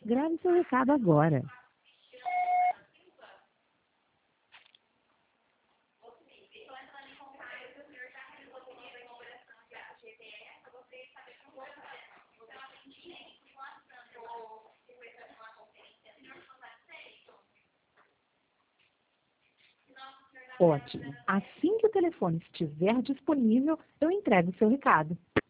Grave seu recado agora. Ótimo. Assim que o telefone estiver disponível, eu entrego o seu recado.